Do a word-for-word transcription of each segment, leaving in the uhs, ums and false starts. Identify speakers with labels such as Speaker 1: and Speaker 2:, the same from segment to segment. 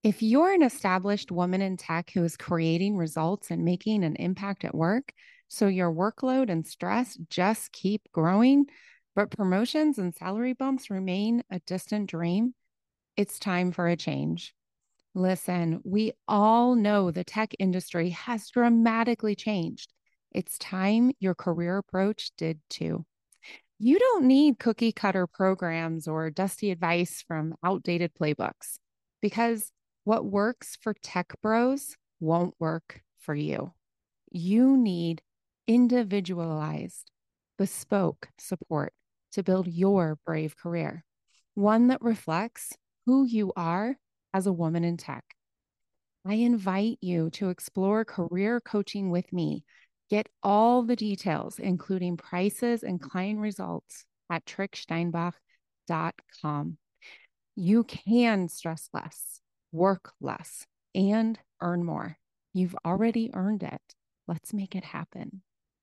Speaker 1: If you're an established woman in tech who is creating results and making an impact at work, so your workload and stress just keep growing, but promotions and salary bumps remain a distant dream, it's time for a change. Listen, we all know the tech industry has dramatically changed. It's time your career approach did too. You don't need cookie cutter programs or dusty advice from outdated playbooks because what works for tech bros won't work for you. You need individualized, bespoke support to build your brave career, one that reflects who you are as a woman in tech. I invite you to explore career coaching with me. Get all the details, including prices and client results, at trick steinbach dot com. You can stress less, work less, and earn more. You've already earned it. Let's make it happen.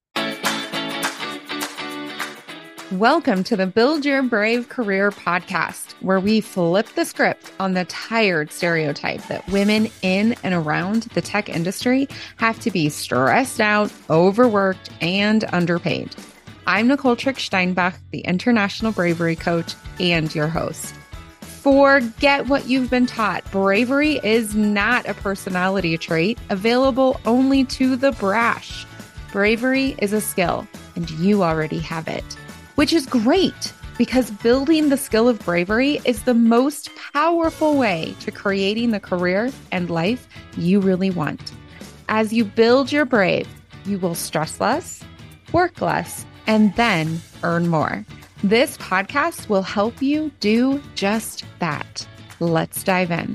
Speaker 1: Welcome to the Build Your Brave Career podcast, where we flip the script on the tired stereotype that women in and around the tech industry have to be stressed out, overworked, and underpaid. I'm Nicole Trick Steinbach, the International Bravery Coach and your host. Forget what you've been taught. Bravery is not a personality trait available only to the brash. Bravery is a skill, and you already have it. Which is great because building the skill of bravery is the most powerful way to creating the career and life you really want. As you build your brave, you will stress less, work less, and then earn more. This podcast will help you do just that. Let's dive in.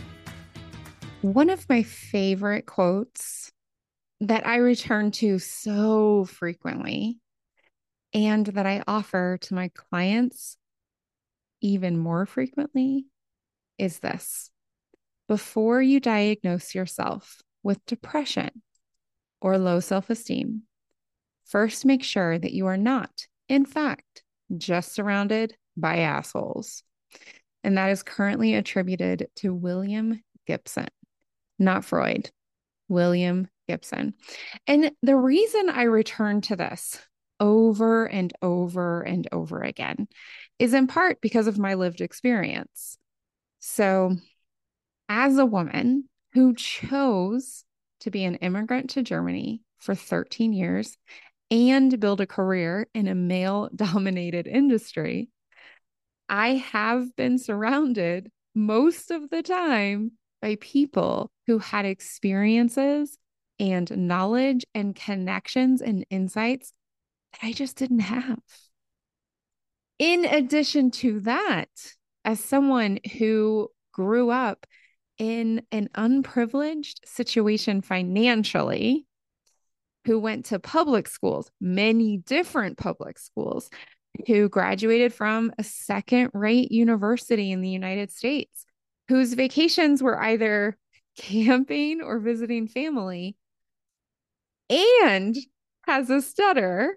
Speaker 1: One of my favorite quotes that I return to so frequently and that I offer to my clients even more frequently is this: before you diagnose yourself with depression or low self-esteem, first make sure that you are not, in fact, just surrounded by assholes. And that is currently attributed to William Gibson, not Freud, William Gibson. And the reason I return to this over and over and over again is in part because of my lived experience. So, as a woman who chose to be an immigrant to Germany for thirteen years and build a career in a male-dominated industry, I have been surrounded most of the time by people who had experiences and knowledge and connections and insights I just didn't have. In addition to that, as someone who grew up in an unprivileged situation financially, who went to public schools, many different public schools, who graduated from a second-rate university in the United States, whose vacations were either camping or visiting family, and has a stutter,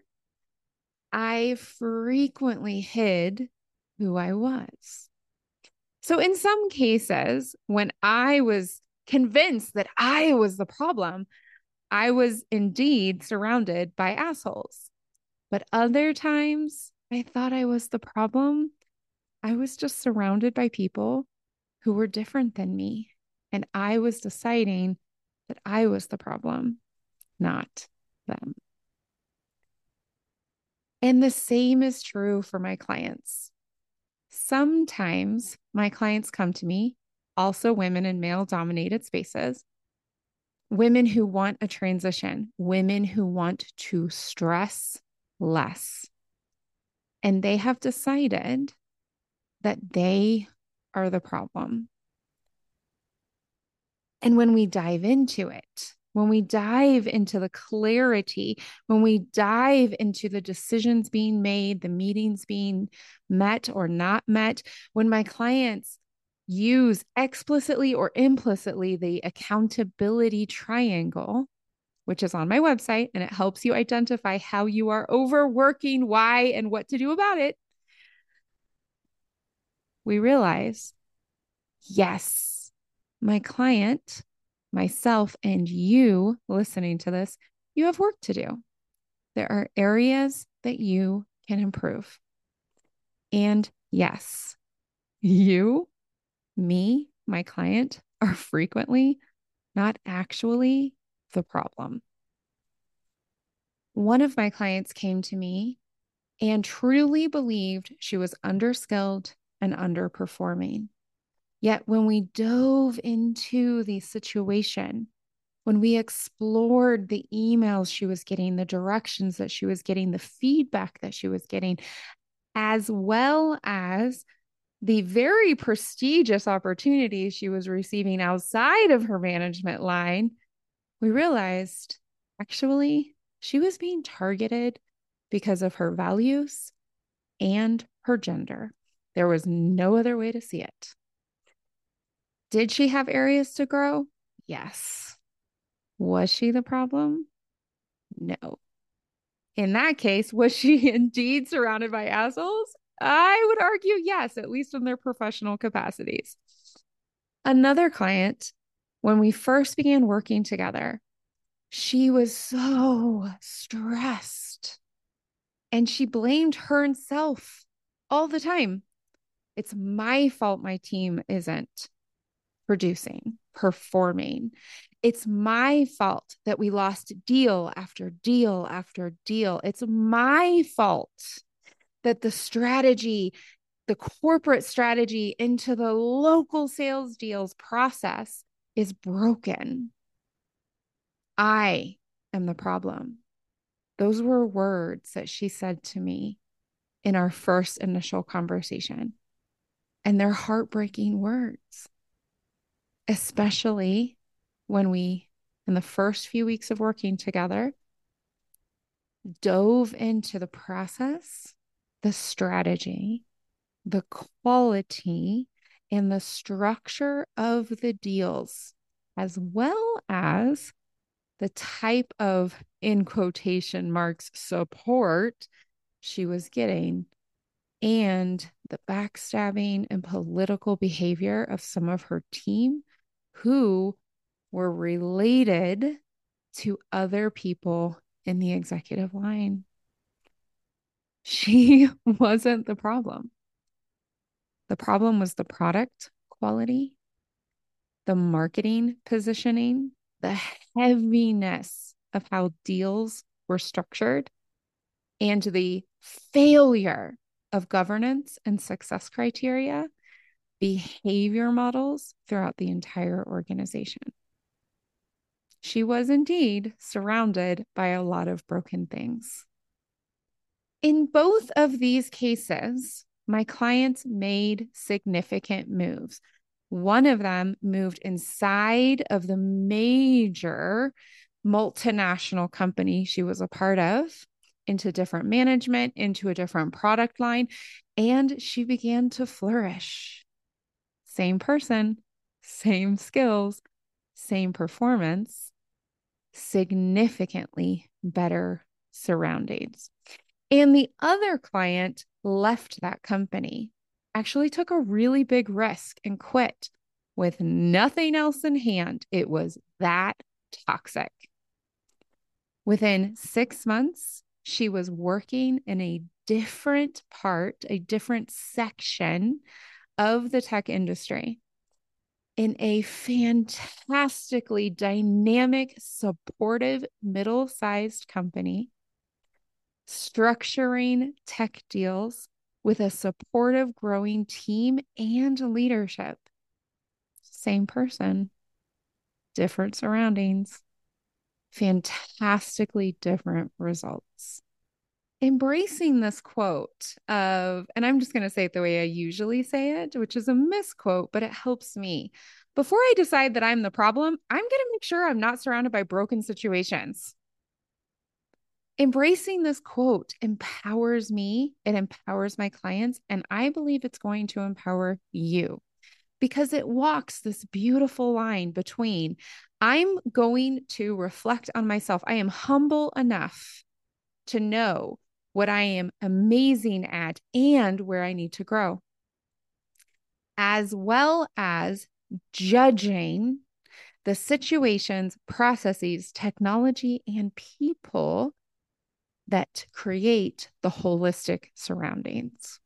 Speaker 1: I frequently hid who I was. So in some cases, when I was convinced that I was the problem, I was indeed surrounded by assholes. But other times, I thought I was the problem. I was just surrounded by people who were different than me. And I was deciding that I was the problem, not them. And the same is true for my clients. Sometimes my clients come to me, also women in male-dominated spaces, women who want a transition, women who want to stress less. And they have decided that they are the problem. And when we dive into it, when we dive into the clarity, when we dive into the decisions being made, the meetings being met or not met, when my clients use explicitly or implicitly the accountability triangle, which is on my website, and it helps you identify how you are overworking, why, and what to do about it, we realize, yes, My client, myself, and you listening to this, you have work to do. There are areas that you can improve. And yes, you, me, my client are frequently, not actually, the problem. One of my clients came to me and truly believed she was underskilled and underperforming. Yet when we dove into the situation, when we explored the emails she was getting, the directions that she was getting, the feedback that she was getting, as well as the very prestigious opportunities she was receiving outside of her management line, we realized actually she was being targeted because of her values and her gender. There was no other way to see it. Did she have areas to grow? Yes. Was she the problem? No. In that case, was she indeed surrounded by assholes? I would argue yes, at least in their professional capacities. Another client, when we first began working together, she was so stressed and she blamed herself all the time. It's my fault my team isn't producing, performing. It's my fault that we lost deal after deal after deal. It's my fault that the strategy, the corporate strategy into the local sales deals process is broken. I am the problem. Those were words that she said to me in our first initial conversation. And they're heartbreaking words, especially when we, in the first few weeks of working together, dove into the process, the strategy, the quality, and the structure of the deals, as well as the type of, in quotation marks, support she was getting, and the backstabbing and political behavior of some of her team who were related to other people in the executive line. She wasn't the problem. The problem was the product quality, the marketing positioning, the heaviness of how deals were structured, and the failure of governance and success criteria, behavior models throughout the entire organization. She was indeed surrounded by a lot of broken things. In both of these cases, my clients made significant moves. One of them moved inside of the major multinational company she was a part of into different management, into a different product line, and she began to flourish. Same person, same skills, same performance, significantly better surroundings. And the other client left that company, actually took a really big risk and quit with nothing else in hand. It was that toxic. Within six months, she was working in a different part, a different section of the tech industry in a fantastically dynamic, supportive, middle-sized company, structuring tech deals with a supportive, growing team and leadership. Same person, different surroundings, fantastically different results. Embracing this quote of, and I'm just going to say it the way I usually say it, which is a misquote, but it helps me. Before I decide that I'm the problem, I'm going to make sure I'm not surrounded by broken situations. Embracing this quote empowers me, it empowers my clients, and I believe it's going to empower you because it walks this beautiful line between I'm going to reflect on myself. I am humble enough to know what I am amazing at and where I need to grow, as well as judging the situations, processes, technology, and people that create the holistic surroundings.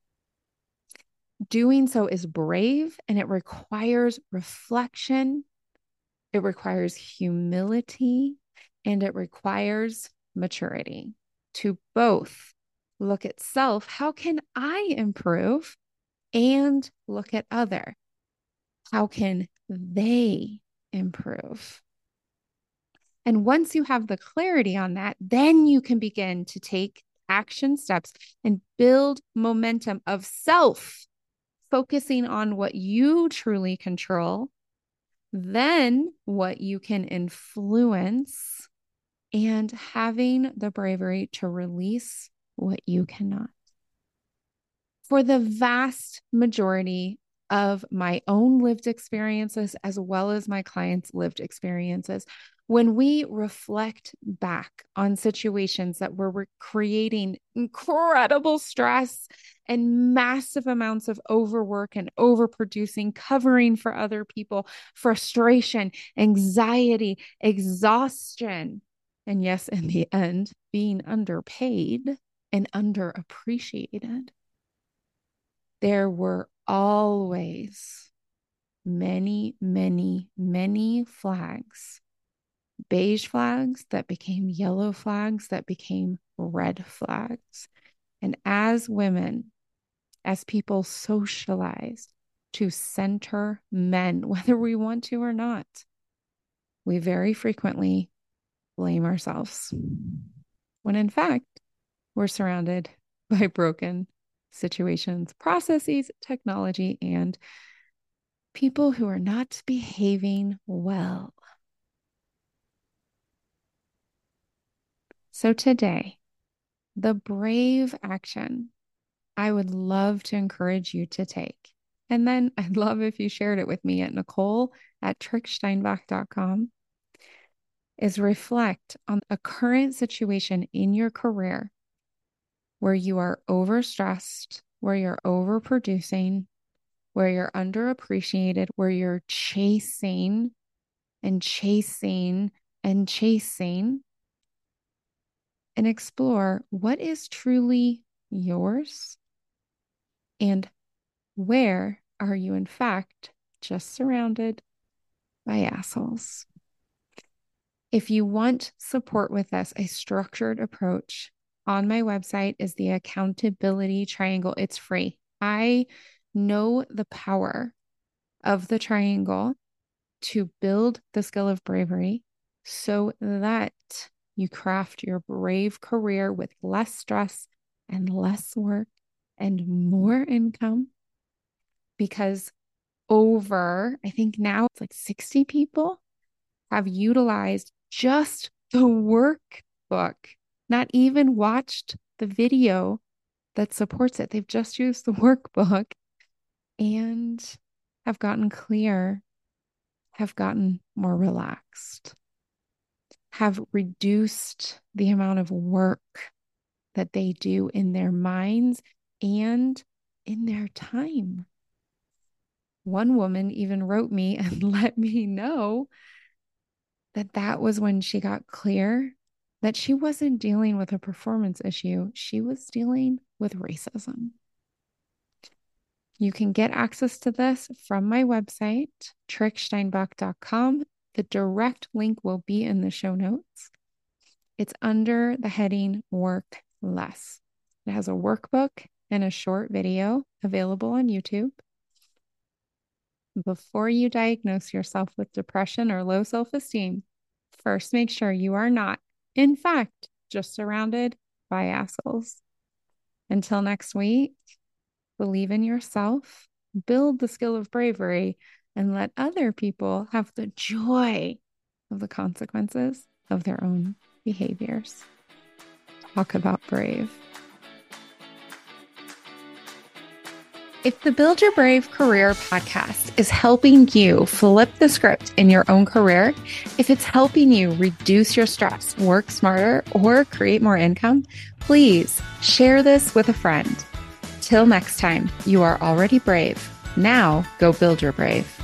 Speaker 1: Doing so is brave, and it requires reflection, it requires humility, and it requires maturity to both look at self, how can I improve, and look at other, how can they improve? And once you have the clarity on that, then you can begin to take action steps and build momentum of self, focusing on what you truly control, then what you can influence, and having the bravery to release what you cannot. For the vast majority of my own lived experiences, as well as my clients' lived experiences, when we reflect back on situations that were creating incredible stress and massive amounts of overwork and overproducing, covering for other people, frustration, anxiety, exhaustion, and yes, in the end, being underpaid and underappreciated, there were always many, many, many flags, beige flags that became yellow flags that became red flags. And as women, as people socialized to center men, whether we want to or not, we very frequently blame ourselves, when in fact, we're surrounded by broken situations, processes, technology, and people who are not behaving well. So today, the brave action I would love to encourage you to take. And then I'd love if you shared it with me at Nicole at trick steinbach dot com. Is reflect on a current situation in your career where you are overstressed, where you're overproducing, where you're underappreciated, where you're chasing and chasing and chasing, and explore what is truly yours and where are you, in fact, just surrounded by assholes. If you want support with this, a structured approach on my website is the accountability triangle. It's free. I know the power of the triangle to build the skill of bravery so that you craft your brave career with less stress and less work and more income. Because over, I think now it's like sixty people have utilized just the workbook, not even watched the video that supports it. They've just used the workbook and have gotten clear, have gotten more relaxed, have reduced the amount of work that they do in their minds and in their time. One woman even wrote me and let me know that that was when she got clear that she wasn't dealing with a performance issue. She was dealing with racism. You can get access to this from my website, trick steinbach dot com. The direct link will be in the show notes. It's under the heading Work Less. It has a workbook and a short video available on YouTube. Before you diagnose yourself with depression or low self-esteem, first make sure you are not, in fact, just surrounded by assholes. Until next week, believe in yourself, build the skill of bravery, and let other people have the joy of the consequences of their own behaviors. Talk about brave. If the Build Your Brave Career podcast is helping you flip the script in your own career, if it's helping you reduce your stress, work smarter, or create more income, please share this with a friend. Till next time, you are already brave. Now go build your brave.